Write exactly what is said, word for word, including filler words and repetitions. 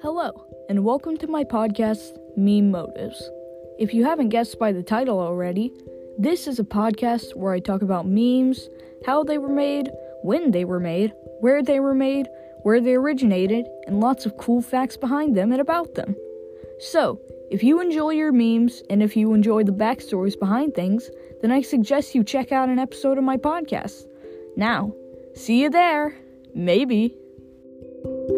Hello, and welcome to my podcast, Meme Motives. If you haven't guessed by the title already, this is a podcast where I talk about memes, how they were made, when they were made, where they were made, where they originated, and lots of cool facts behind them and about them. So, if you enjoy your memes, and if you enjoy the backstories behind things, then I suggest you check out an episode of my podcast. Now, see you there. Maybe.